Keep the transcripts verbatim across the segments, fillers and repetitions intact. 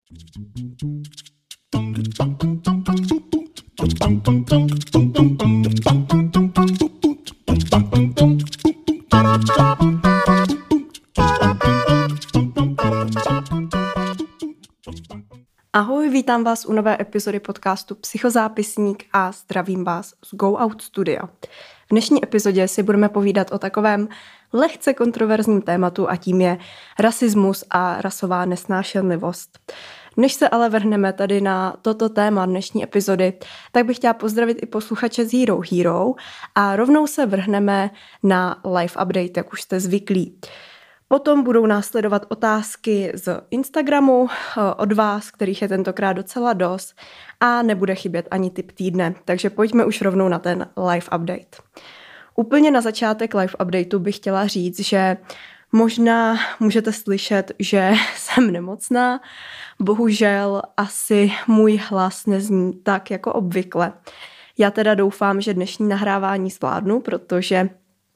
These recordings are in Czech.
Ahoj, vítám vás u nové epizody podcastu Psychozápisník a zdravím vás z Go Out Studia. V dnešní epizodě si budeme povídat o takovém lehce kontroverzním tématu a tím je rasismus a rasová nesnášenlivost. Než se ale vrhneme tady na toto téma dnešní epizody, tak bych chtěla pozdravit i posluchače z Hero Hero a rovnou se vrhneme na live update, jak už jste zvyklí. Potom budou následovat otázky z Instagramu od vás, kterých je tentokrát docela dost a nebude chybět ani tip týdne, takže pojďme už rovnou na ten live update. Úplně na začátek live updateu bych chtěla říct, že možná můžete slyšet, že jsem nemocná, bohužel asi můj hlas nezní tak jako obvykle. Já teda doufám, že dnešní nahrávání zvládnu, protože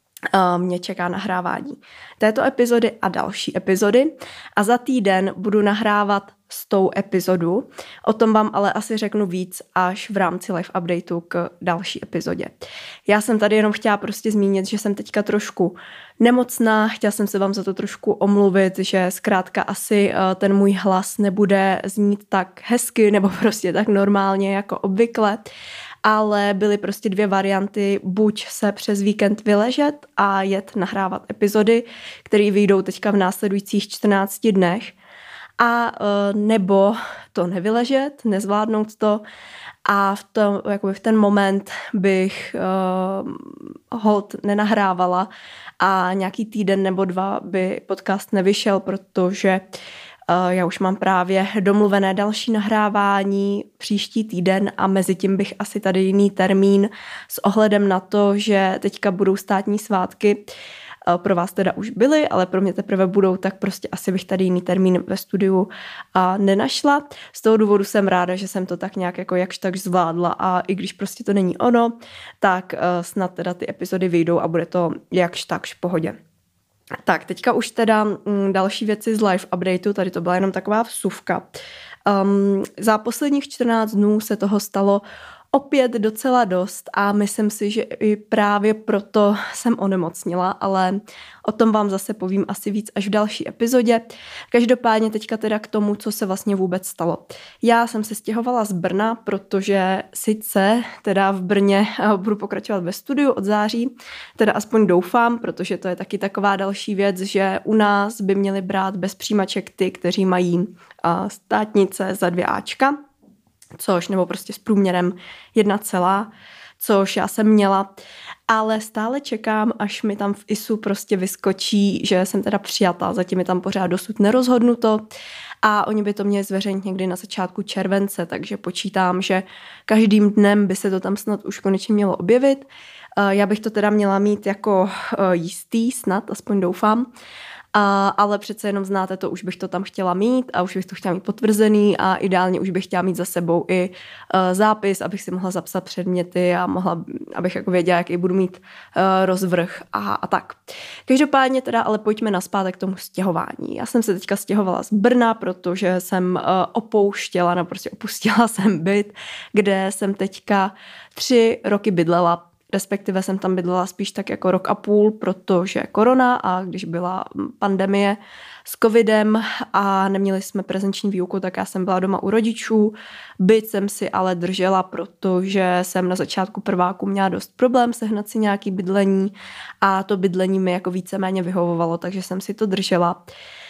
mě čeká nahrávání této epizody a další epizody a za týden budu nahrávat stou epizodu. O tom vám ale asi řeknu víc až v rámci live updateu k další epizodě. Já jsem tady jenom chtěla prostě zmínit, že jsem teďka trošku nemocná, chtěla jsem se vám za to trošku omluvit, že zkrátka asi ten můj hlas nebude znít tak hezky nebo prostě tak normálně jako obvykle, ale byly prostě dvě varianty, buď se přes víkend vyležet a jet nahrávat epizody, které vyjdou teďka v následujících čtrnácti dnech, a nebo to nevyležet, nezvládnout to a v, tom, jakoby v ten moment bych uh, hold nenahrávala a nějaký týden nebo dva by podcast nevyšel, protože uh, já už mám právě domluvené další nahrávání příští týden a mezi tím bych asi tady jiný termín s ohledem na to, že teďka budou státní svátky. Pro vás teda už byly, ale pro mě teprve budou, tak prostě asi bych tady jiný termín ve studiu a nenašla. Z toho důvodu jsem ráda, že jsem to tak nějak jako jakž tak zvládla a i když prostě to není ono, tak uh, snad teda ty epizody vyjdou a bude to jakž takž v pohodě. Tak, teďka už teda m, další věci z live updateu, tady to byla jenom taková vsuvka. Um, za posledních čtrnáct dnů se toho stalo opět docela dost a myslím si, že i právě proto jsem onemocnila, ale o tom vám zase povím asi víc až v další epizodě. Každopádně teďka teda k tomu, co se vlastně vůbec stalo. Já jsem se stěhovala z Brna, protože sice teda v Brně budu pokračovat ve studiu od září, teda aspoň doufám, protože to je taky taková další věc, že u nás by měli brát bez přijímaček ty, kteří mají státnice za dvě áčka, což nebo prostě s průměrem jedna celá, což já jsem měla, ale stále čekám, až mi tam v í es u prostě vyskočí, že jsem teda přijatá, zatím je tam pořád dosud nerozhodnuto a oni by to měli zveřejnit někdy na začátku července, takže počítám, že každým dnem by se to tam snad už konečně mělo objevit. Já bych to teda měla mít jako jistý, snad, aspoň doufám. A, ale přece jenom znáte to, už bych to tam chtěla mít a už bych to chtěla mít potvrzený a ideálně už bych chtěla mít za sebou i uh, zápis, abych si mohla zapsat předměty a mohla, abych jako věděla, jaký budu mít uh, rozvrh a, a tak. Každopádně teda, ale pojďme nazpátek k tomu stěhování. Já jsem se teďka stěhovala z Brna, protože jsem uh, opouštěla, no prostě opustila jsem byt, kde jsem teďka tři roky bydlela. Respektive jsem tam bydlela spíš tak jako rok a půl, protože korona a když byla pandemie s covidem a neměli jsme prezenční výuku, tak já jsem byla doma u rodičů. Byt jsem si ale držela, protože jsem na začátku prváku měla dost problém sehnat si nějaký bydlení a to bydlení mi jako víceméně vyhovovalo, takže jsem si to držela.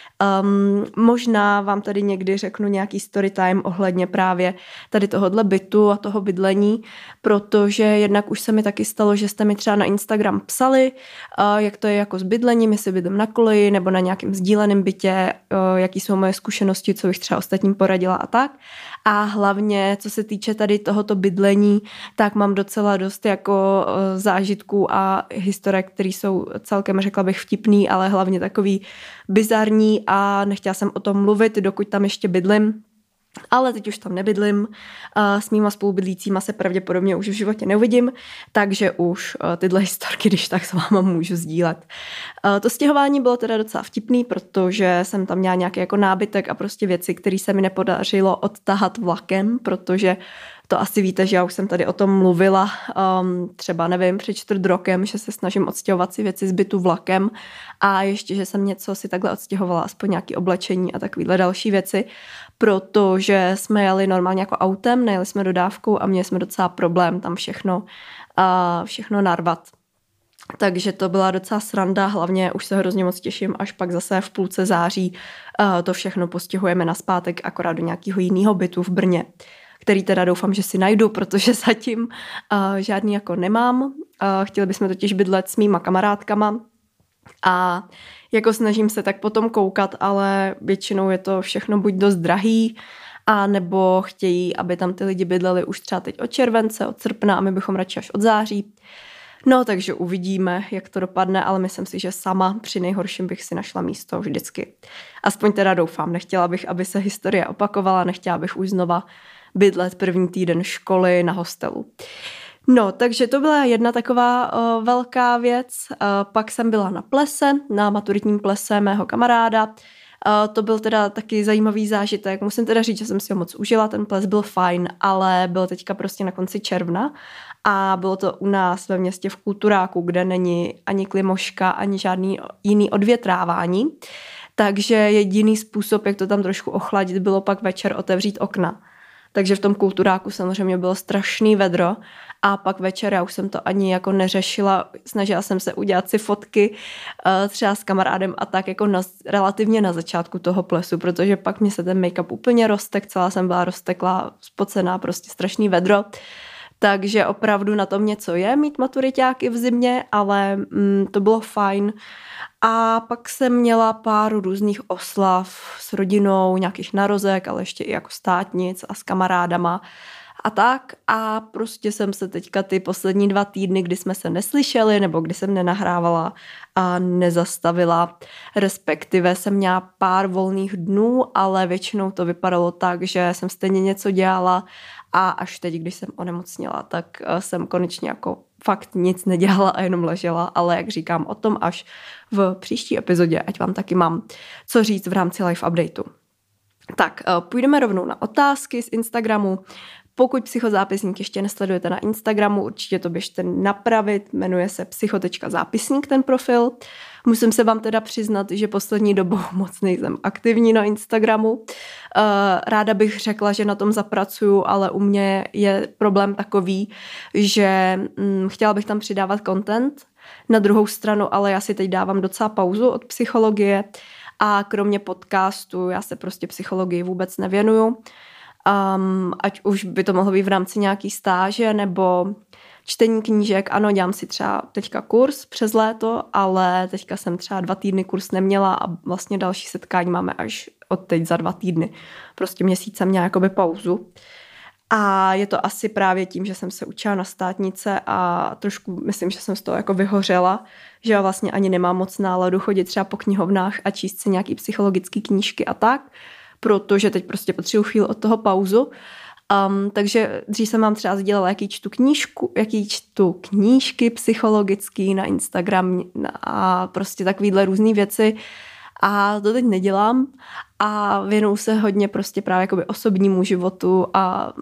Um, možná vám tady někdy řeknu nějaký story time ohledně právě tady tohohle bytu a toho bydlení, protože jednak už se mi taky stalo, že jste mi třeba na Instagram psali, uh, jak to je jako s bydlením, jestli bydlím na koleji nebo na nějakém sdíleném bytě, uh, jaký jsou moje zkušenosti, co bych třeba ostatním poradila a tak. A hlavně, co se týče tady tohoto bydlení, tak mám docela dost jako uh, zážitků a historek, které jsou celkem, řekla bych, vtipný, ale hlavně takový bizarní a nechtěla jsem o tom mluvit, dokud tam ještě bydlím. Ale teď už tam nebydlím, s mýma spolubydlícíma se pravděpodobně už v životě neuvidím, takže už tyhle historky, když tak s váma můžu sdílet. To stěhování bylo teda docela vtipný, protože jsem tam měla nějaký jako nábytek a prostě věci, které se mi nepodařilo odtahat vlakem, protože to asi víte, že já už jsem tady o tom mluvila, um, třeba nevím, před čtvrt rokem, že se snažím odstěhovat si věci z bytu vlakem a ještě, že jsem něco si takhle odstěhovala, aspoň nějaké oblečení a takovýhle další věci, protože jsme jeli normálně jako autem, nejeli jsme dodávkou a měli jsme docela problém tam všechno, uh, všechno narvat. Takže to byla docela sranda, hlavně už se hrozně moc těším, až pak zase v půlce září uh, to všechno postěhujeme nazpátek akorát do nějakého jiného bytu v Brně, který teda doufám, že si najdu, protože zatím uh, žádný jako nemám. Uh, chtěli bychom totiž bydlet s mýma kamarádkama a jako snažím se tak potom koukat, ale většinou je to všechno buď dost drahý, a nebo chtějí, aby tam ty lidi bydleli už třeba teď od července, od srpna a my bychom radši až od září. No, takže uvidíme, jak to dopadne, ale myslím si, že sama při nejhorším bych si našla místo vždycky. Aspoň teda doufám, nechtěla bych, aby se historie opakovala, nechtěla bych už znova bydlet první týden školy na hostelu. No, takže to byla jedna taková uh, velká věc. Uh, pak jsem byla na plese, na maturitním plese mého kamaráda. Uh, to byl teda taky zajímavý zážitek. Musím teda říct, že jsem si ho moc užila, ten ples byl fajn, ale byl teďka prostě na konci června a bylo to u nás ve městě v Kulturáku, kde není ani klimoška, ani žádný jiný odvětrávání. Takže jediný způsob, jak to tam trošku ochladit, bylo pak večer otevřít okna. Takže v tom Kulturáku samozřejmě bylo strašný vedro a pak večer já už jsem to ani jako neřešila, snažila jsem se udělat si fotky třeba s kamarádem a tak jako na, relativně na začátku toho plesu, protože pak mě se ten make-up úplně roztek, celá jsem byla rozteklá, spocená, prostě strašný vedro. Takže opravdu na tom něco je mít maturiťáky v zimě, ale mm, to bylo fajn. A pak jsem měla pár různých oslav s rodinou, nějakých narozek, ale ještě i jako státnic a s kamarádama a tak. A prostě jsem se teďka ty poslední dva týdny, kdy jsme se neslyšeli nebo kdy jsem nenahrávala a nezastavila, respektive jsem měla pár volných dnů, ale většinou to vypadalo tak, že jsem stejně něco dělala a až teď, když jsem onemocněla, tak jsem konečně jako fakt nic nedělala a jenom ležela, ale jak říkám, o tom až v příští epizodě, ať vám taky mám co říct v rámci live updateu. Tak, půjdeme rovnou na otázky z Instagramu. Pokud Psychozápisník ještě nesledujete na Instagramu, určitě to běžte napravit, jmenuje se psycho tečka zápisník ten profil. Musím se vám teda přiznat, že poslední dobou moc nejsem aktivní na Instagramu. Ráda bych řekla, že na tom zapracuju, ale u mě je problém takový, že hm, chtěla bych tam přidávat content. Na druhou stranu, ale já si teď dávám docela pauzu od psychologie a kromě podcastu já se prostě psychologii vůbec nevěnuju. Um, ať už by to mohlo být v rámci nějaký stáže nebo čtení knížek. Ano, dělám si třeba teďka kurz přes léto, ale teďka jsem třeba dva týdny kurz neměla a vlastně další setkání máme až od teď za dva týdny. Prostě měsíc jsem měla jakoby pauzu. A je to asi právě tím, že jsem se učila na státnice a trošku myslím, že jsem z toho jako vyhořela, že já vlastně ani nemám moc náladu chodit třeba po knihovnách a číst si nějaký psychologické knížky a tak, protože teď prostě potřebuji chvíli od toho pauzu. Um, takže dřív jsem vám třeba sdělala, jaký čtu knížku, jaký čtu knížky psychologický na Instagram a prostě takovýhle různý věci. A to teď nedělám a věnuju se hodně prostě právě jakoby osobnímu životu a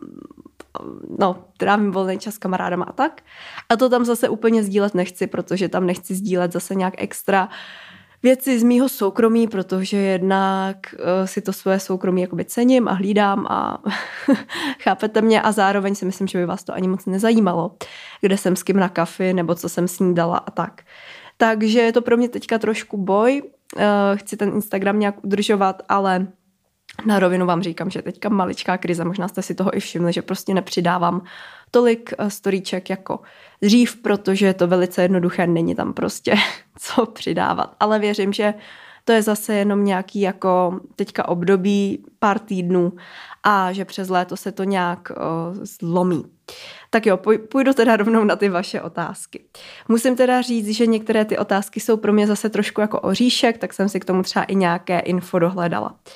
no, trávím volný čas s kamarádama a tak. A to tam zase úplně sdílet nechci, protože tam nechci sdílet zase nějak extra věci z mýho soukromí, protože jednak uh, si to svoje soukromí jakoby cením a hlídám a chápete mě a zároveň si myslím, že by vás to ani moc nezajímalo, kde jsem s kým na kafi nebo co jsem snídala a tak. Takže je to pro mě teďka trošku boj, uh, chci ten Instagram nějak udržovat, ale na rovinu vám říkám, že teďka maličká krize, možná jste si toho i všimli, že prostě nepřidávám tolik storíček jako dřív, protože je to velice jednoduché, není tam prostě co přidávat. Ale věřím, že to je zase jenom nějaký jako teďka období, pár týdnů a že přes léto se to nějak o, zlomí. Tak jo, půjdu teda rovnou na ty vaše otázky. Musím teda říct, že některé ty otázky jsou pro mě zase trošku jako oříšek, tak jsem si k tomu třeba i nějaké info dohledala.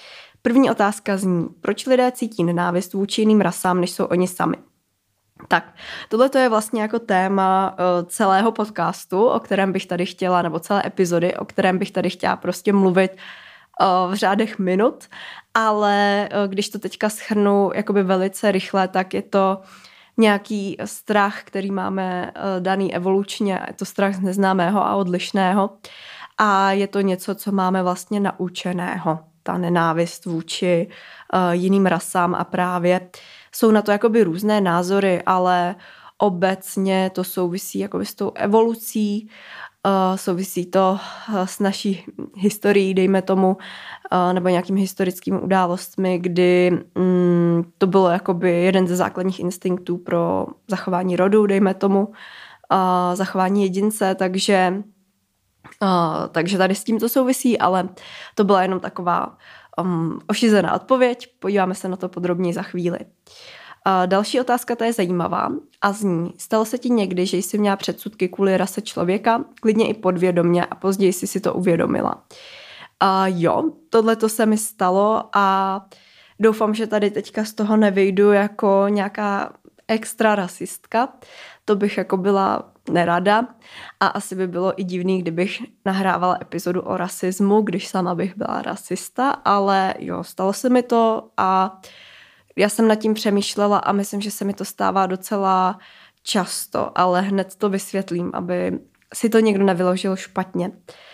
První otázka zní, proč lidé cítí nenávist vůči jiným rasám, než jsou oni sami? Tak, tohle je vlastně jako téma uh, celého podcastu, o kterém bych tady chtěla, nebo celé epizody, o kterém bych tady chtěla prostě mluvit uh, v řádech minut, ale uh, když to teďka shrnu jakoby velice rychle, tak je to nějaký strach, který máme uh, daný evolučně, je to strach z neznámého a odlišného a je to něco, co máme vlastně naučeného, ta nenávist vůči uh, jiným rasám a právě jsou na to jakoby různé názory, ale obecně to souvisí jakoby s tou evolucí, uh, souvisí to uh, s naší historií, dejme tomu, uh, nebo nějakými historickými událostmi, kdy um, to bylo jakoby jeden ze základních instinktů pro zachování rodu, dejme tomu, uh, zachování jedince, takže, uh, takže tady s tím to souvisí, ale to byla jenom taková Um, ošizená odpověď, podíváme se na to podrobněji za chvíli. Uh, další otázka, ta je zajímavá a zní, stalo se ti někdy, že jsi měla předsudky kvůli rase člověka, klidně i podvědomě a později jsi si to uvědomila? Uh, jo, tohle to se mi stalo a doufám, že tady teďka z toho nevyjdu jako nějaká extra rasistka, to bych jako byla nerada a asi by bylo i divný, kdybych nahrávala epizodu o rasismu, když sama bych byla rasista, ale jo, stalo se mi to a já jsem nad tím přemýšlela a myslím, že se mi to stává docela často, ale hned to vysvětlím, aby si to někdo nevyložil špatně.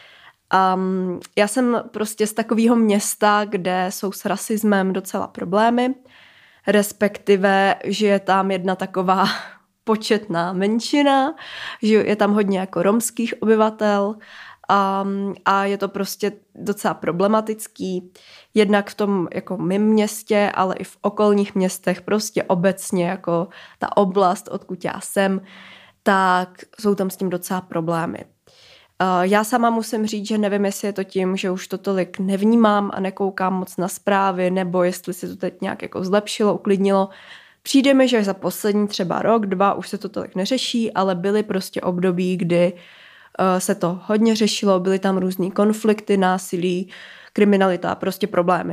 Um, já jsem prostě z takového města, kde jsou s rasismem docela problémy, respektive, že je tam jedna taková početná menšina, že je tam hodně jako romských obyvatel a, a je to prostě docela problematický. Jednak v tom jako mým městě, ale i v okolních městech, prostě obecně jako ta oblast, odkud já jsem, tak jsou tam s tím docela problémy. Já sama musím říct, že nevím, jestli je to tím, že už to tolik nevnímám a nekoukám moc na zprávy, nebo jestli se to teď nějak jako zlepšilo, uklidnilo. Přijde mi, že za poslední třeba rok, dva už se to tolik neřeší, ale byly prostě období, kdy uh, se to hodně řešilo, byly tam různý konflikty, násilí, kriminalita, prostě problémy.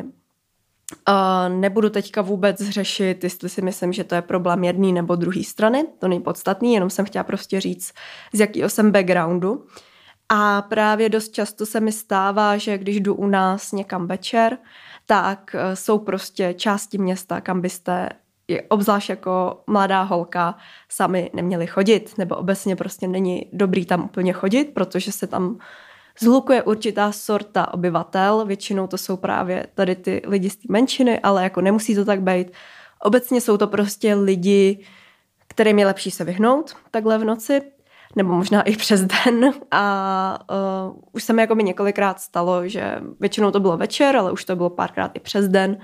Uh, nebudu teďka vůbec řešit, jestli si myslím, že to je problém jedné nebo druhé strany, to není podstatný, jenom jsem chtěla prostě říct, z jakého jsem backgroundu. A právě dost často se mi stává, že když jdu u nás někam večer, tak uh, jsou prostě části města, kam byste je obzvlášť jako mladá holka sami neměli chodit, nebo obecně prostě není dobrý tam úplně chodit, protože se tam zhlukuje určitá sorta obyvatel, většinou to jsou právě tady ty lidi z té menšiny, ale jako nemusí to tak být. Obecně jsou to prostě lidi, kterým je lepší se vyhnout takhle v noci, nebo možná i přes den a uh, už se mi jako mi několikrát stalo, že většinou to bylo večer, ale už to bylo párkrát i přes den,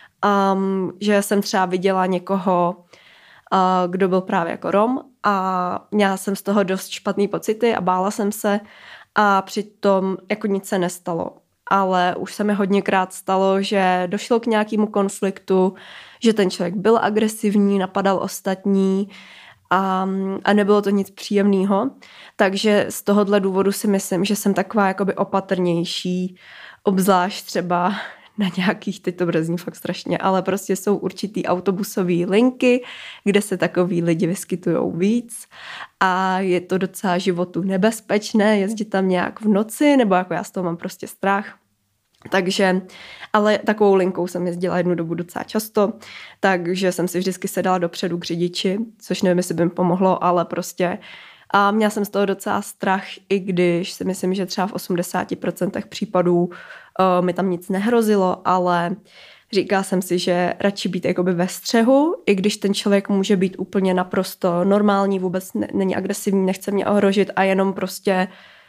Um, že jsem třeba viděla někoho, uh, kdo byl právě jako Rom a měla jsem z toho dost špatný pocity a bála jsem se a přitom jako nic se nestalo. Ale už se mi hodněkrát stalo, že došlo k nějakému konfliktu, že ten člověk byl agresivní, napadal ostatní a, a nebylo to nic příjemného. Takže z tohohle důvodu si myslím, že jsem taková jakoby opatrnější, obzvlášť třeba na nějakých, teď to brezní fakt strašně, ale prostě jsou určitý autobusové linky, kde se takový lidi vyskytujou víc a je to docela životu nebezpečné jezdit tam nějak v noci, nebo jako já z toho mám prostě strach. Takže, ale takovou linkou jsem jezdila jednu dobu docela často, takže jsem si vždycky sedala dopředu k řidiči, což nevím, jestli by mi pomohlo, ale prostě a měla jsem z toho docela strach, i když si myslím, že třeba v osmdesáti procentech případů uh, mi tam nic nehrozilo, ale říkala jsem si, že radši být jakoby ve střehu, i když ten člověk může být úplně naprosto normální, vůbec ne, není agresivní, nechce mě ohrožit a jenom prostě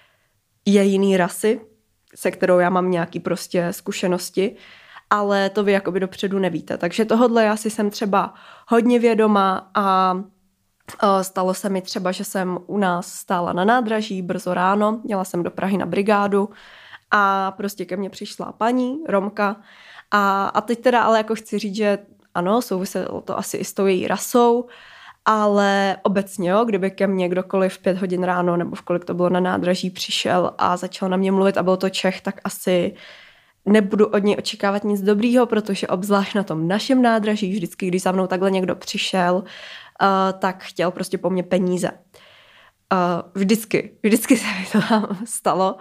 je jiný rasy, se kterou já mám nějaký prostě zkušenosti, ale to vy jakoby dopředu nevíte. Takže tohodle já si jsem třeba hodně vědoma a stalo se mi třeba, že jsem u nás stála na nádraží brzo ráno, jela jsem do Prahy na brigádu a prostě ke mně přišla paní, Romka a, a teď teda ale jako chci říct, že ano, souviselo to asi i s tou její rasou, ale obecně, jo, kdyby ke mně kdokoliv v pět hodin ráno nebo v kolik to bylo na nádraží přišel a začal na mě mluvit a byl to Čech, tak asi nebudu od něj očekávat nic dobrýho, protože obzvlášť na tom našem nádraží, vždycky, když za mnou takhle někdo přišel, uh, tak chtěl prostě po mně peníze. Uh, vždycky, vždycky se mi to tam stalo.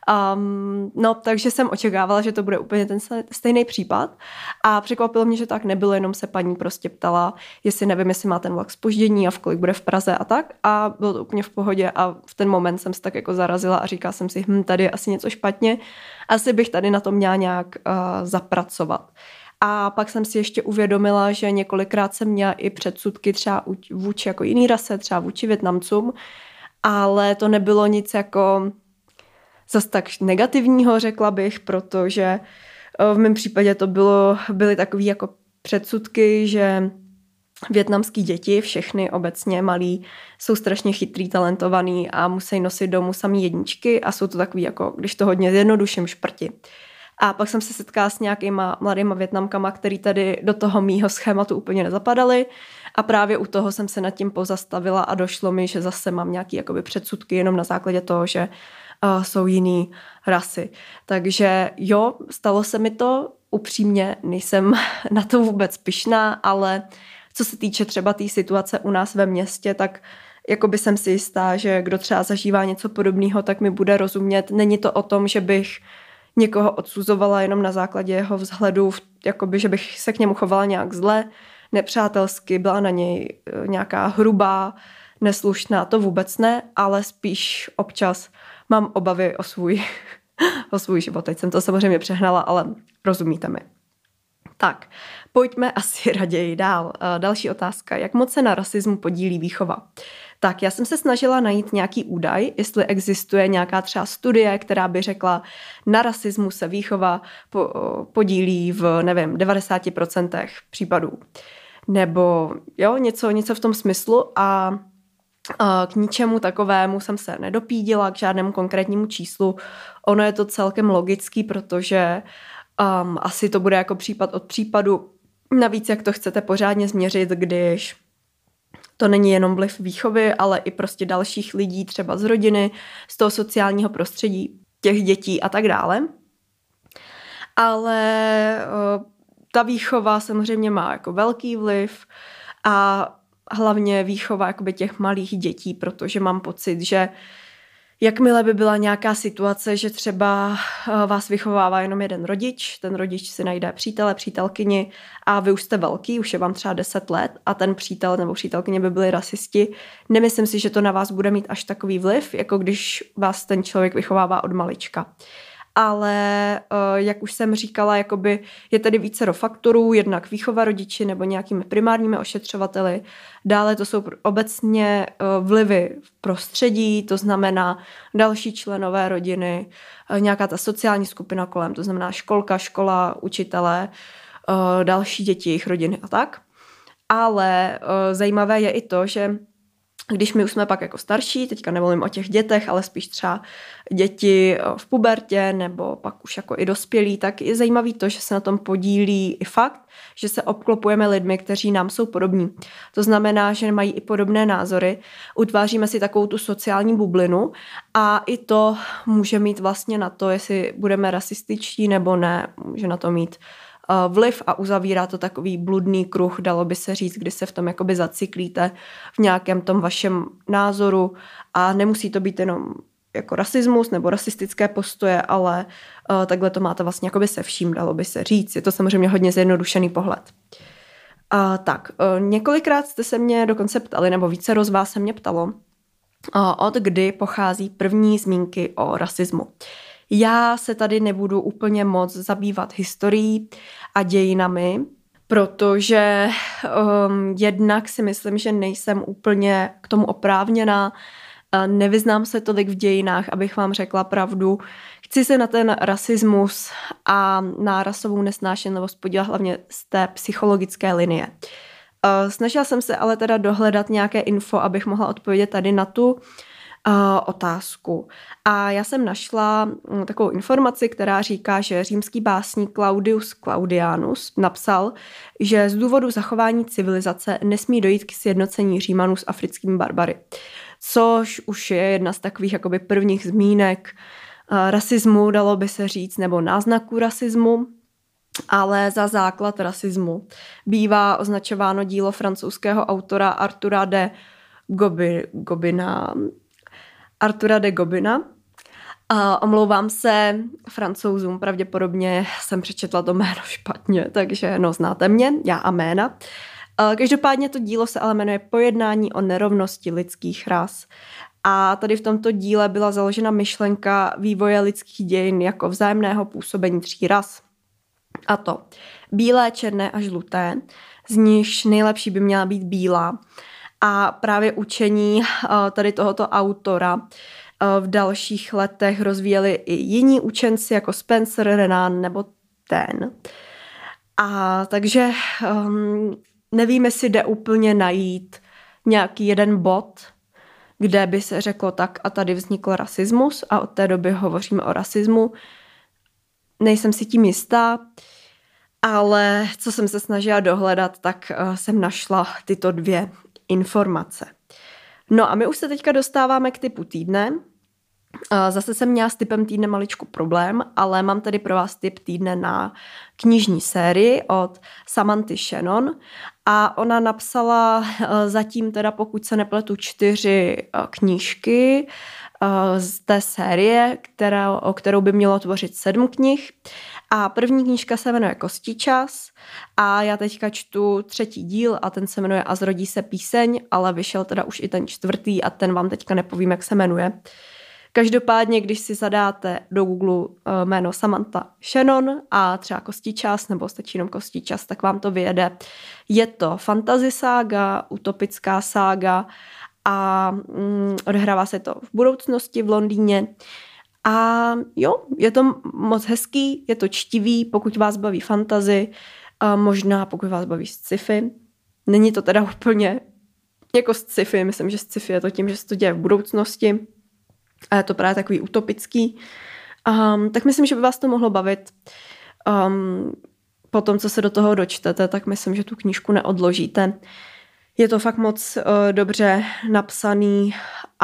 Um, no, takže jsem očekávala, že to bude úplně ten stejný případ a překvapilo mě, že tak nebylo, jenom se paní prostě ptala, jestli nevím, jestli má ten vlak zpoždění a v kolik bude v Praze a tak a bylo to úplně v pohodě a v ten moment jsem se tak jako zarazila a říkala jsem si, hm, tady je asi něco špatně, asi bych tady na to měla nějak uh, zapracovat. A pak jsem si ještě uvědomila, že několikrát jsem měla i předsudky třeba vůči jako jiný rase, třeba vůči Vietnamcům, ale to nebylo nic jako zas tak negativního, řekla bych, protože v mém případě to bylo, byly takové jako předsudky, že vietnamský děti, všechny obecně malí, jsou strašně chytrý, talentovaný a musí nosit domů samý jedničky a jsou to takový jako, když to hodně zjednoduším, šprti. A pak jsem se setkala s nějakýma mladýma Vietnamkama, který tady do toho mýho schématu úplně nezapadaly a právě u toho jsem se nad tím pozastavila a došlo mi, že zase mám nějaký jakoby předsudky jenom na základě toho, že uh, jsou jiný rasy. Takže jo, stalo se mi to, upřímně nejsem na to vůbec pyšná, ale co se týče třeba té tý situace u nás ve městě, tak jakoby jsem si jistá, že kdo třeba zažívá něco podobného, tak mi bude rozumět. Není to o tom, že bych někoho odsuzovala jenom na základě jeho vzhledu, jakoby, že bych se k němu chovala nějak zle, nepřátelsky, byla na něj nějaká hrubá, neslušná, to vůbec ne, ale spíš občas mám obavy o svůj, o svůj život. Teď jsem to samozřejmě přehnala, ale rozumíte mi. Tak, pojďme asi raději dál. Další otázka. Jak moc se na rasismu podílí výchova? Tak, já jsem se snažila najít nějaký údaj, jestli existuje nějaká třeba studie, která by řekla, na rasismu se výchova po, podílí v, nevím, devadesát procent případů. Nebo jo, něco, něco v tom smyslu a, a k ničemu takovému jsem se nedopídila, k žádnému konkrétnímu číslu. Ono je to celkem logický, protože um, asi to bude jako případ od případu. Navíc, jak to chcete pořádně změřit, když to není jenom vliv výchovy, ale i prostě dalších lidí, třeba z rodiny, z toho sociálního prostředí, těch dětí a tak dále. Ale uh, ta výchova samozřejmě má jako velký vliv a hlavně výchova jakoby těch malých dětí, protože mám pocit, že jakmile by byla nějaká situace, že třeba vás vychovává jenom jeden rodič, ten rodič si najde přítele, přítelkyni a vy už jste velký, už je vám třeba deset let a ten přítel nebo přítelkyně by byli rasisti, nemyslím si, že to na vás bude mít až takový vliv, jako když vás ten člověk vychovává od malička. Ale jak už jsem říkala, jakoby je tady vícero faktorů, jednak výchova rodiči nebo nějakými primárními ošetřovateli. Dále to jsou obecně vlivy v prostředí, to znamená další členové rodiny, nějaká ta sociální skupina kolem, to znamená školka, škola, učitelé, další děti, jejich rodiny a tak. Ale zajímavé je i to, že když my už jsme pak jako starší, teďka nemluvím o těch dětech, ale spíš třeba děti v pubertě nebo pak už jako i dospělí, tak je zajímavý to, že se na tom podílí i fakt, že se obklopujeme lidmi, kteří nám jsou podobní. To znamená, že mají i podobné názory, utváříme si takovou tu sociální bublinu a i to může mít vlastně na to, jestli budeme rasističtí nebo ne, může na to mít vliv a uzavírá to takový bludný kruh, dalo by se říct, kdy se v tom jakoby zacyklíte v nějakém tom vašem názoru a nemusí to být jenom jako rasismus nebo rasistické postoje, ale uh, takhle to máte vlastně jakoby se vším, dalo by se říct. Je to samozřejmě hodně zjednodušený pohled. Uh, tak, uh, několikrát jste se mě dokonce ptali, nebo více z vás se mě ptalo, uh, od kdy pochází první zmínky o rasismu. Já se tady nebudu úplně moc zabývat historií a dějinami, protože um, jednak si myslím, že nejsem úplně k tomu oprávněná, nevyznám se tolik v dějinách, abych vám řekla pravdu. Chci se na ten rasismus a na rasovou nesnášenlivost podívat hlavně z té psychologické linie. Snažila jsem se ale teda dohledat nějaké info, abych mohla odpovědět tady na tu Uh, otázku. A já jsem našla um, takovou informaci, která říká, že římský básník Claudius Claudianus napsal, že z důvodu zachování civilizace nesmí dojít k sjednocení Římanů s africkými barbary. Což už je jedna z takových jakoby prvních zmínek rasismu, dalo by se říct, nebo náznaku rasismu, ale za základ rasismu bývá označováno dílo francouzského autora Artura de Gobi, Gobina. Artura de Gobina. A omlouvám se Francouzům, pravděpodobně jsem přečetla to jméno špatně, takže no, znáte mě, já a jména. Každopádně to dílo se ale jmenuje Pojednání o nerovnosti lidských ras. A tady v tomto díle byla založena myšlenka vývoje lidských dějin jako vzájemného působení tří ras. A to bílé, černé a žluté, z nichž nejlepší by měla být bílá. A právě učení tady tohoto autora v dalších letech rozvíjeli i jiní učenci, jako Spencer, Renan nebo ten. A takže um, nevím, jestli jde úplně najít nějaký jeden bod, kde by se řeklo tak a tady vznikl rasismus a od té doby hovoříme o rasismu. Nejsem si tím jistá, ale co jsem se snažila dohledat, tak uh, jsem našla tyto dvě informace. No a my už se teďka dostáváme k typu týdne. Zase jsem měla s typem týdne maličku problém, ale mám tady pro vás typ týdne na knižní sérii od Samanthy Shannon a ona napsala zatím teda, pokud se nepletu, čtyři knížky z té série, která, o kterou by mělo tvořit sedm knih. A první knížka se jmenuje Kostičas a já teďka čtu třetí díl a ten se jmenuje A zrodí se píseň, ale vyšel teda už i ten čtvrtý a ten vám teďka nepovím, jak se jmenuje. Každopádně, když si zadáte do Google jméno Samantha Shannon a třeba Kostičas nebo stačí jenom Kostičas, tak vám to vyjede. Je to fantasy sága, utopická sága a mm, odehrává se to v budoucnosti v Londýně. A jo, je to moc hezký, je to čtivý, pokud vás baví fantasy, a možná pokud vás baví sci-fi. Není to teda úplně jako sci-fi, myslím, že sci-fi je to tím, že se to děje v budoucnosti a je to právě takový utopický. Um, tak myslím, že by vás to mohlo bavit. Um, po tom, co se do toho dočtete, tak myslím, že tu knížku neodložíte. Je to fakt moc uh, dobře napsaný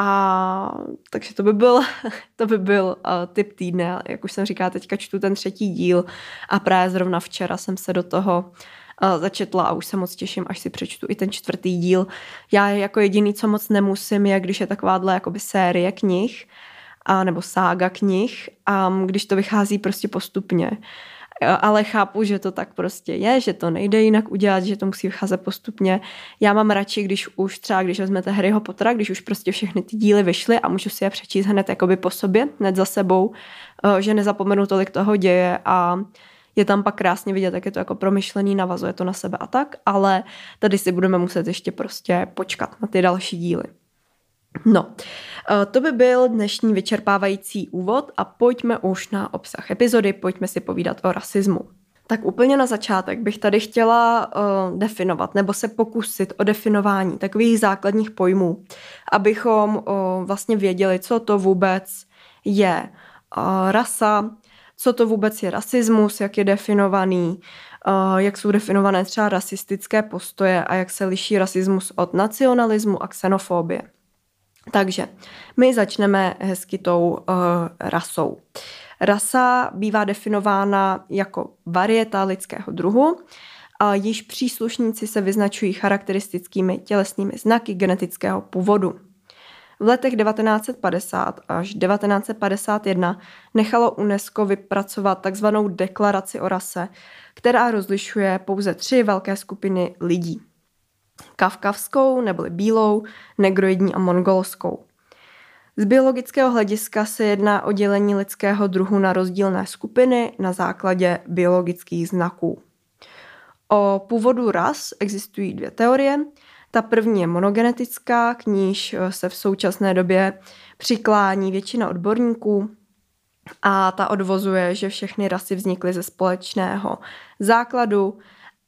a takže to by byl, to by byl uh, tip týdne. Jak už jsem říkala, teďka čtu ten třetí díl a právě zrovna včera jsem se do toho uh, začetla a už se moc těším, až si přečtu i ten čtvrtý díl. Já jako jediný, co moc nemusím, je, když je takováhle jakoby série knih a, nebo sága knih, a když to vychází prostě postupně. Ale chápu, že to tak prostě je, že to nejde jinak udělat, že to musí vycházet postupně. Já mám radši, když už třeba, když vezmete Harryho Pottera, když už prostě všechny ty díly vyšly a můžu si je přečíst hned jakoby po sobě, hned za sebou, že nezapomenu tolik toho děje a je tam pak krásně vidět, jak je to jako promyšlený, navazuje to na sebe a tak, ale tady si budeme muset ještě prostě počkat na ty další díly. No, to by byl dnešní vyčerpávající úvod a pojďme už na obsah epizody, pojďme si povídat o rasismu. Tak úplně na začátek bych tady chtěla uh, definovat nebo se pokusit o definování takových základních pojmů, abychom uh, vlastně věděli, co to vůbec je uh, rasa, co to vůbec je rasismus, jak je definovaný, uh, jak jsou definované třeba rasistické postoje a jak se liší rasismus od nacionalismu a xenofobie. Takže my začneme hezky tou uh, rasou. Rasa bývá definována jako varieta lidského druhu, a již příslušníci se vyznačují charakteristickými tělesnými znaky genetického původu. V letech devatenáct set padesát až devatenáct set padesát jedna nechalo UNESCO vypracovat takzvanou deklaraci o rase, která rozlišuje pouze tři velké skupiny lidí. Kavkavskou neboli bílou, negroidní a mongolskou. Z biologického hlediska se jedná o dělení lidského druhu na rozdílné skupiny na základě biologických znaků. O původu ras existují dvě teorie. Ta první je monogenetická, k níž se v současné době přiklání většina odborníků a ta odvozuje, že všechny rasy vznikly ze společného základu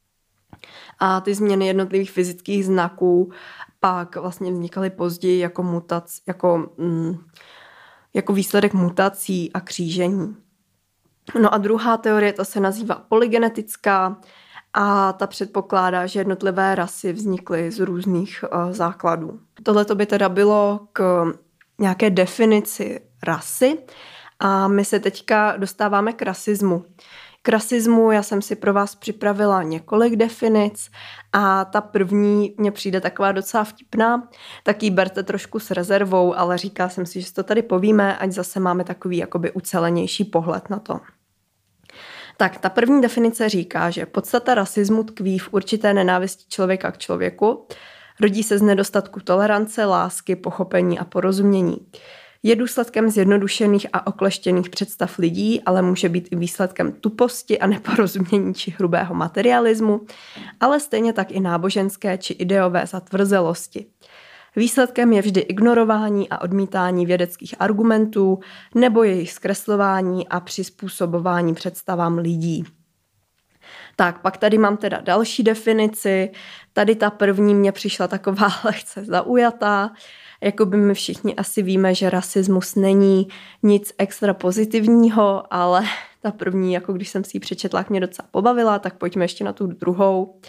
a ty změny jednotlivých fyzických znaků pak vlastně vznikaly později jako, mutac, jako, mm, jako výsledek mutací a křížení. No a druhá teorie, ta se nazývá polygenetická a ta předpokládá, že jednotlivé rasy vznikly z různých uh, základů. Tohle by teda bylo k nějaké definici rasy A my se teďka dostáváme k rasismu. K rasismu já jsem si pro vás připravila několik definic a ta první mně přijde taková docela vtipná, tak ji berte trošku s rezervou, ale říká jsem si, že to tady povíme, ať zase máme takový jakoby ucelenější pohled na to. Tak ta první definice říká, že podstata rasismu tkví v určité nenávisti člověka k člověku, rodí se z nedostatku tolerance, lásky, pochopení a porozumění. Je důsledkem zjednodušených a okleštěných představ lidí, ale může být i výsledkem tuposti a neporozumění či hrubého materialismu, ale stejně tak i náboženské či ideové zatvrzelosti. Výsledkem je vždy ignorování a odmítání vědeckých argumentů nebo jejich zkreslování a přizpůsobování představám lidí. Tak, pak tady mám teda další definici. Tady ta první mě přišla taková lehce zaujatá. Jakoby my všichni asi víme, že rasismus není nic extra pozitivního, ale ta první, jako když jsem si ji přečetla, mě docela pobavila, tak pojďme ještě na tu druhou.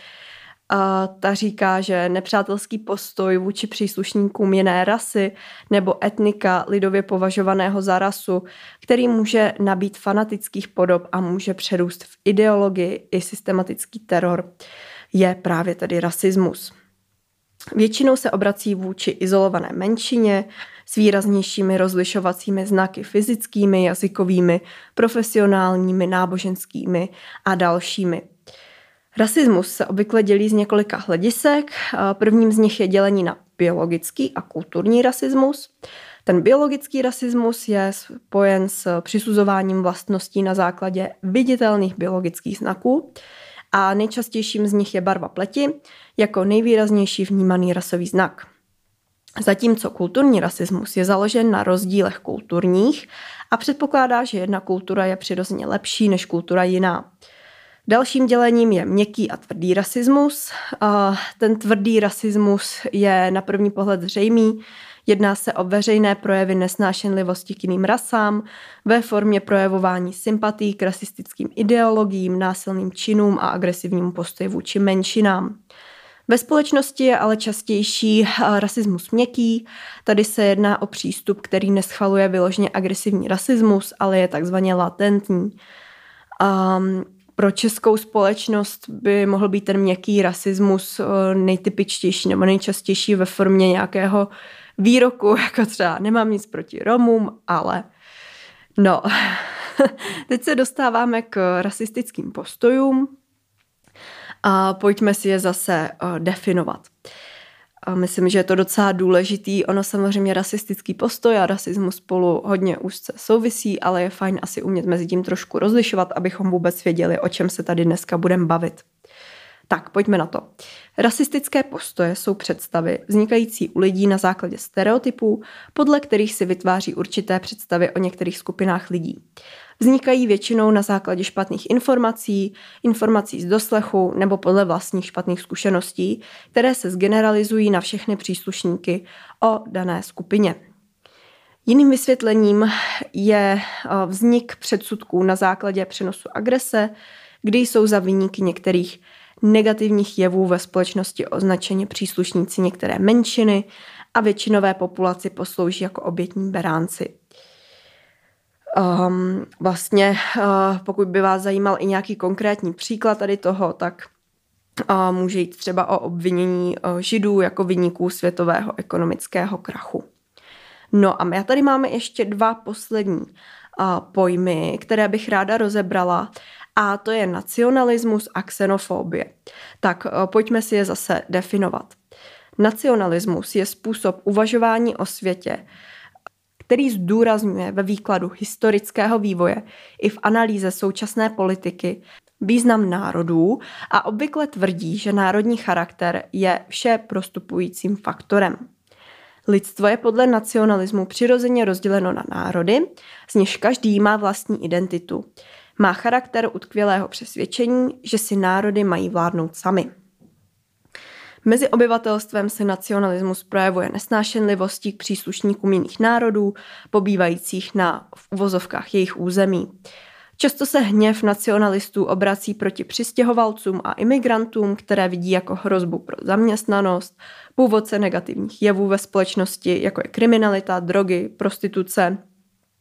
A ta říká, že nepřátelský postoj vůči příslušníkům jiné rasy nebo etnika lidově považovaného za rasu, který může nabít fanatických podob a může přerůst v ideologii i systematický teror, je právě tedy rasismus. Většinou se obrací vůči izolované menšině s výraznějšími rozlišovacími znaky fyzickými, jazykovými, profesionálními, náboženskými a dalšími. Rasismus se obvykle dělí z několika hledisek. Prvním z nich je dělení na biologický a kulturní rasismus. Ten biologický rasismus je spojen s přisuzováním vlastností na základě viditelných biologických znaků a nejčastějším z nich je barva pleti jako nejvýraznější vnímaný rasový znak. Zatímco kulturní rasismus je založen na rozdílech kulturních a předpokládá, že jedna kultura je přirozeně lepší než kultura jiná. Dalším dělením je měkký a tvrdý rasismus. Ten tvrdý rasismus je na první pohled zřejmý. Jedná se o veřejné projevy nesnášenlivosti k jiným rasám ve formě projevování sympatí k rasistickým ideologiím, násilným činům a agresivnímu postoji vůči menšinám. Ve společnosti je ale častější rasismus měkký. Tady se jedná o přístup, který neschvaluje vyloženě agresivní rasismus, ale je takzvaně latentní. Um, Pro českou společnost by mohl být ten měkký rasismus nejtypičtější nebo nejčastější ve formě nějakého výroku, jako třeba nemám nic proti Romům, ale no. Teď se dostáváme k rasistickým postojům a pojďme si je zase definovat. A myslím, že je to docela důležitý. Ono samozřejmě rasistický postoj a rasismus spolu hodně úzce souvisí, ale je fajn asi umět mezi tím trošku rozlišovat, abychom vůbec věděli, o čem se tady dneska budeme bavit. Tak, pojďme na to. Rasistické postoje jsou představy vznikající u lidí na základě stereotypů, podle kterých si vytváří určité představy o některých skupinách lidí. Vznikají většinou na základě špatných informací, informací z doslechu nebo podle vlastních špatných zkušeností, které se zgeneralizují na všechny příslušníky o dané skupině. Jiným vysvětlením je vznik předsudků na základě přenosu agrese, kdy jsou za viníky některých negativních jevů ve společnosti označeni příslušníci některé menšiny a většinové populaci poslouží jako obětní beránci. Um, vlastně, uh, pokud by vás zajímal i nějaký konkrétní příklad tady toho, tak uh, může jít třeba o obvinění uh, Židů jako viníků světového ekonomického krachu. No a já tady máme ještě dva poslední uh, pojmy, které bych ráda rozebrala, a to je nacionalismus a xenofobie. Tak uh, pojďme si je zase definovat. Nacionalismus je způsob uvažování o světě, který zdůrazňuje ve výkladu historického vývoje i v analýze současné politiky význam národů a obvykle tvrdí, že národní charakter je vše prostupujícím faktorem. Lidstvo je podle nacionalismu přirozeně rozděleno na národy, z nichž každý má vlastní identitu. Má charakter utkvělého přesvědčení, že si národy mají vládnout sami. Mezi obyvatelstvem se nacionalismus projevuje nesnášenlivostí k příslušníkům jiných národů, pobývajících na v uvozovkách jejich území. Často se hněv nacionalistů obrací proti přistěhovalcům a imigrantům, které vidí jako hrozbu pro zaměstnanost, původce negativních jevů ve společnosti, jako je kriminalita, drogy, prostituce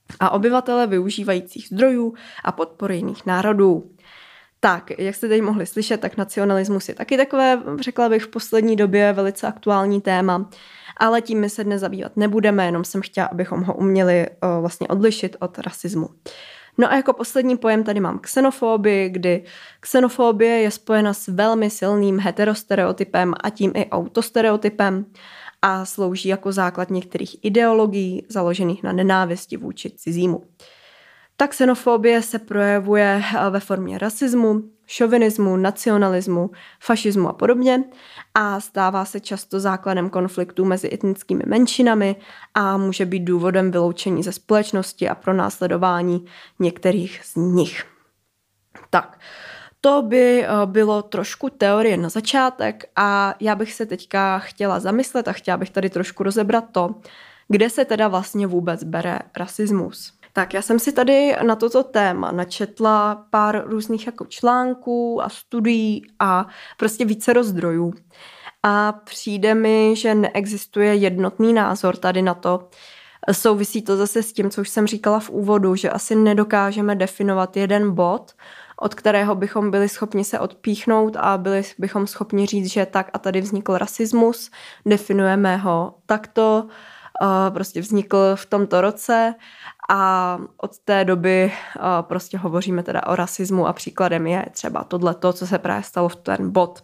a obyvatele využívajících zdrojů a podpory jiných národů. Tak, jak jste tady mohli slyšet, tak nacionalismus je taky takové, řekla bych, v poslední době velice aktuální téma, ale tím my se dnes zabývat nebudeme, jenom jsem chtěla, abychom ho uměli o, vlastně odlišit od rasismu. No a jako poslední pojem tady mám xenofobii, kdy xenofobie je spojena s velmi silným heterostereotypem a tím i autostereotypem a slouží jako základ některých ideologií založených na nenávisti vůči cizímu. Ta xenofobie se projevuje ve formě rasismu, šovinismu, nacionalismu, fašismu a podobně a stává se často základem konfliktů mezi etnickými menšinami a může být důvodem vyloučení ze společnosti a pronásledování některých z nich. Tak, to by bylo trošku teorie na začátek a já bych se teďka chtěla zamyslet a chtěla bych tady trošku rozebrat to, kde se teda vlastně vůbec bere rasismus. Tak já jsem si tady na toto téma načetla pár různých jako článků a studií a prostě více rozdrojů. A přijde mi, že neexistuje jednotný názor tady na to. Souvisí to zase s tím, co už jsem říkala v úvodu, že asi nedokážeme definovat jeden bod, od kterého bychom byli schopni se odpíchnout a byli bychom schopni říct, že tak a tady vznikl rasismus, definujeme ho takto, prostě vznikl v tomto roce a od té doby prostě hovoříme teda o rasismu a příkladem je třeba tohleto, co se právě stalo v ten bod.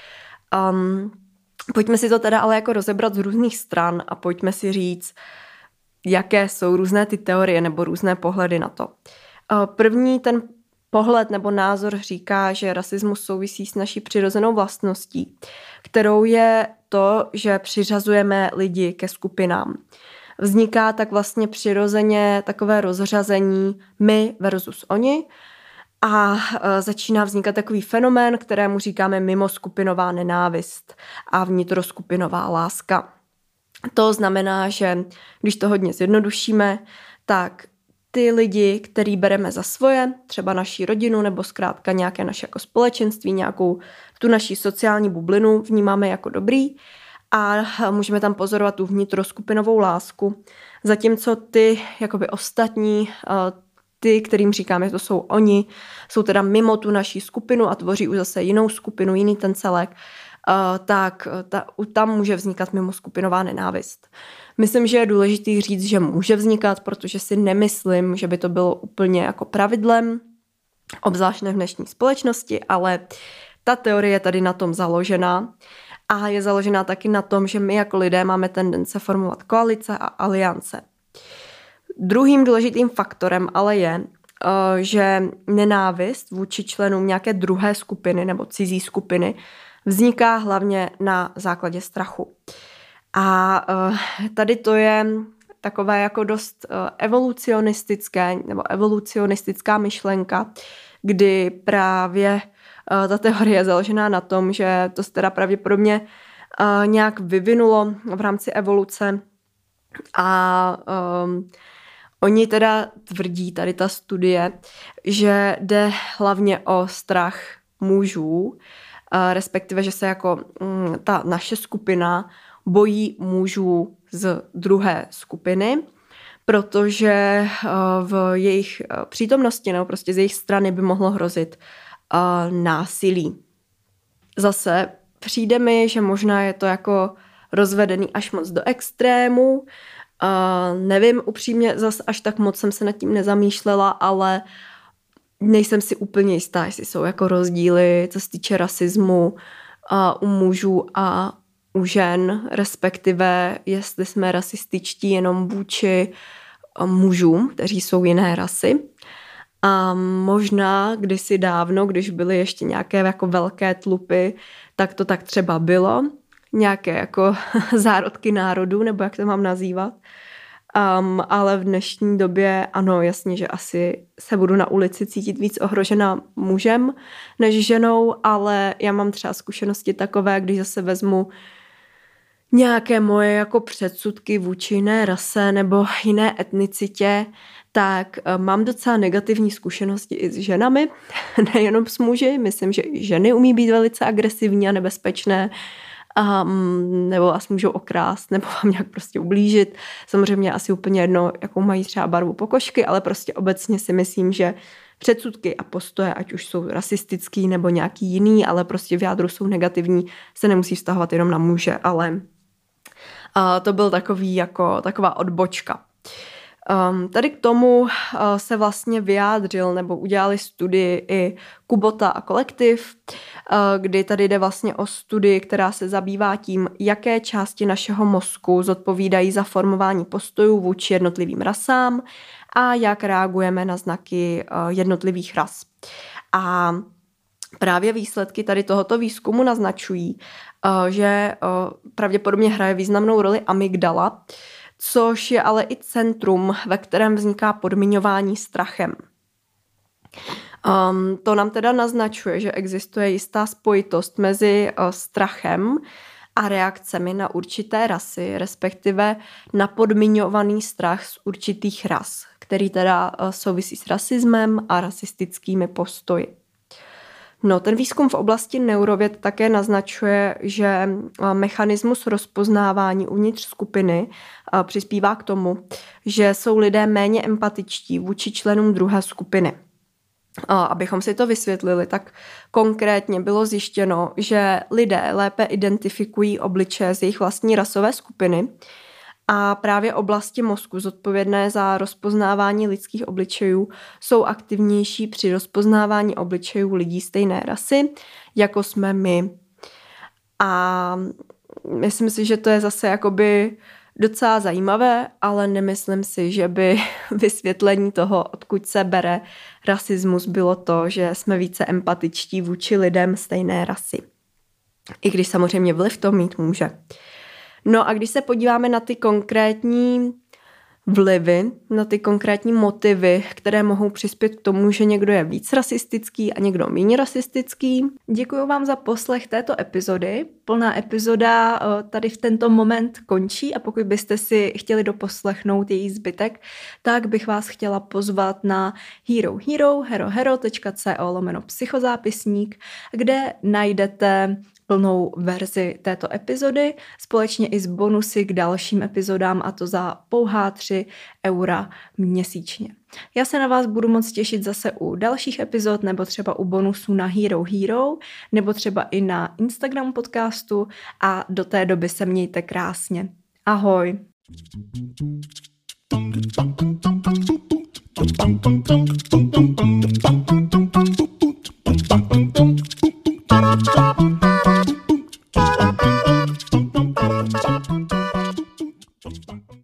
Um, pojďme si to teda ale jako rozebrat z různých stran a pojďme si říct, jaké jsou různé ty teorie nebo různé pohledy na to. První ten pohled nebo názor říká, že rasismus souvisí s naší přirozenou vlastností, kterou je to, že přiřazujeme lidi ke skupinám. Vzniká tak vlastně přirozeně takové rozřazení my versus oni a začíná vznikat takový fenomén, kterému říkáme mimoskupinová nenávist a vnitroskupinová láska. To znamená, že když to hodně zjednodušíme, tak ty lidi, který bereme za svoje, třeba naši rodinu nebo zkrátka nějaké naše jako společenství, nějakou tu naši sociální bublinu vnímáme jako dobrý a můžeme tam pozorovat tu vnitroskupinovou lásku. Zatímco ty jakoby ostatní, ty, kterým říkáme, že to jsou oni, jsou teda mimo tu naši skupinu a tvoří už zase jinou skupinu, jiný ten celek, tak ta, tam může vznikat mimoskupinová nenávist. Myslím, že je důležitý říct, že může vznikat, protože si nemyslím, že by to bylo úplně jako pravidlem, obzvlášť v dnešní společnosti, ale ta teorie je tady na tom založená a je založená taky na tom, že my jako lidé máme tendence formovat koalice a aliance. Druhým důležitým faktorem ale je, že nenávist vůči členům nějaké druhé skupiny nebo cizí skupiny vzniká hlavně na základě strachu. A tady to je takové jako dost evolucionistické nebo evolucionistická myšlenka, kdy právě ta teorie je založená na tom, že to se teda pravděpodobně nějak vyvinulo v rámci evoluce a um, oni teda tvrdí, tady ta studie, že jde hlavně o strach mužů, respektive, že se jako um, ta naše skupina bojí mužů z druhé skupiny, protože v jejich přítomnosti nebo prostě z jejich strany by mohlo hrozit násilí. Zase přijde mi, že možná je to jako rozvedený až moc do extrému. Nevím, upřímně zase až tak moc jsem se nad tím nezamýšlela, ale nejsem si úplně jistá, jestli jsou jako rozdíly, co se týče rasismu u mužů a u žen, respektive jestli jsme rasističtí jenom vůči mužům, kteří jsou jiné rasy. A možná kdysi dávno, když byly ještě nějaké jako velké tlupy, tak to tak třeba bylo. Nějaké jako zárodky národů, nebo jak to mám nazývat. Um, ale v dnešní době ano, jasně, že asi se budu na ulici cítit víc ohrožena mužem než ženou, ale já mám třeba zkušenosti takové, když zase vezmu nějaké moje jako předsudky vůči jiné rase nebo jiné etnicitě, tak mám docela negativní zkušenosti i s ženami, nejenom s muži. Myslím, že i ženy umí být velice agresivní a nebezpečné. a, nebo vás můžou okrást, nebo vám nějak prostě ublížit. Samozřejmě asi úplně jedno, jakou mají třeba barvu pokožky, ale prostě obecně si myslím, že předsudky a postoje, ať už jsou rasistický nebo nějaký jiný, ale prostě v jádru jsou negativní, se nemusí vztahovat jenom na muže, ale a to byl takový jako taková odbočka. Um, tady k tomu uh, se vlastně vyjádřil nebo udělali studii i Kubota a kolektiv, uh, kdy tady jde vlastně o studii, která se zabývá tím, jaké části našeho mozku zodpovídají za formování postojů vůči jednotlivým rasám a jak reagujeme na znaky uh, jednotlivých ras. A právě výsledky tady tohoto výzkumu naznačují, uh, že uh, pravděpodobně hraje významnou roli amygdala, což je ale i centrum, ve kterém vzniká podmiňování strachem. Um, to nám teda naznačuje, že existuje jistá spojitost mezi uh, strachem a reakcemi na určité rasy, respektive na podmiňovaný strach z určitých ras, který teda uh, souvisí s rasismem a rasistickými postoji. No, ten výzkum v oblasti neurověd také naznačuje, že mechanismus rozpoznávání uvnitř skupiny přispívá k tomu, že jsou lidé méně empatičtí vůči členům druhé skupiny. Abychom si to vysvětlili, tak konkrétně bylo zjištěno, že lidé lépe identifikují obličeje z jejich vlastní rasové skupiny a právě oblasti mozku zodpovědné za rozpoznávání lidských obličejů jsou aktivnější při rozpoznávání obličejů lidí stejné rasy, jako jsme my. A myslím si, že to je zase jakoby docela zajímavé, ale nemyslím si, že by vysvětlení toho, odkud se bere rasismus, bylo to, že jsme více empatičtí vůči lidem stejné rasy. I když samozřejmě vliv to mít může. No a když se podíváme na ty konkrétní vlivy, na ty konkrétní motivy, které mohou přispět k tomu, že někdo je víc rasistický a někdo méně rasistický. Děkuji vám za poslech této epizody. Plná epizoda tady v tento moment končí a pokud byste si chtěli doposlechnout její zbytek, tak bych vás chtěla pozvat na Hero Hero, herohero tečka co lomeno psychozápisník, kde najdete plnou verzi této epizody, společně i s bonusy k dalším epizodám, a to za pouhá tři eura měsíčně. Já se na vás budu moc těšit zase u dalších epizod, nebo třeba u bonusů na Hero Hero, nebo třeba i na Instagram podcastu a do té doby se mějte krásně. Ahoj! Bum, bum, bum, bum, bum, bum, bum, bum, bum, bum, bum, bum, bum, bum, bum, bum.